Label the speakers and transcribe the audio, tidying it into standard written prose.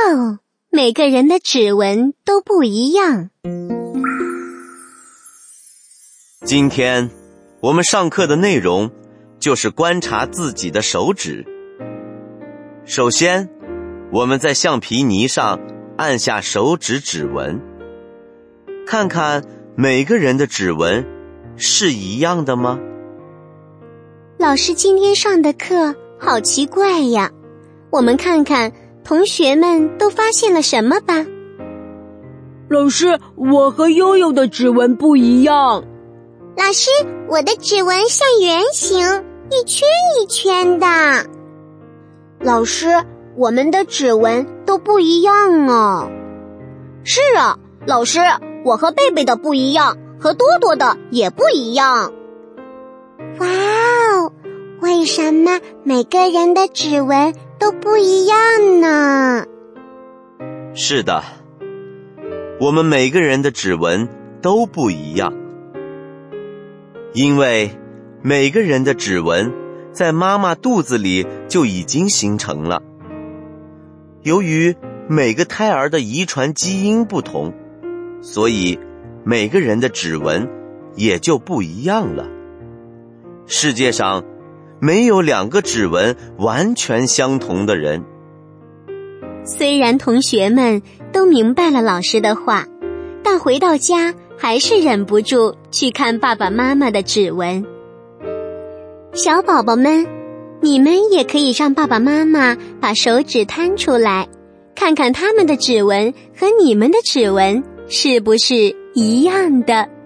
Speaker 1: 哦，每个人的指纹都不一样。
Speaker 2: 今天我们上课的内容就是观察自己的手指。首先，我们在橡皮泥上按下手指指纹，看看每个人的指纹是一样的吗？
Speaker 1: 老师今天上的课好奇怪呀，我们看看同学们都发现了什么吧。
Speaker 3: 老师，我和悠悠的指纹不一样。
Speaker 4: 老师，我的指纹像圆形，一圈一圈的。
Speaker 5: 老师，我们的指纹都不一样哦。
Speaker 6: 是啊，老师，我和贝贝的不一样，和多多的也不一样。
Speaker 4: 哇哦，为什么每个人的指纹都不一样呢？
Speaker 2: 是的，我们每个人的指纹都不一样，因为每个人的指纹在妈妈肚子里就已经形成了。由于每个胎儿的遗传基因不同，所以每个人的指纹也就不一样了。世界上没有2个指纹完全相同的人。
Speaker 1: 虽然同学们都明白了老师的话，但回到家还是忍不住去看爸爸妈妈的指纹。小宝宝们，你们也可以让爸爸妈妈把手指摊出来，看看他们的指纹和你们的指纹是不是一样的。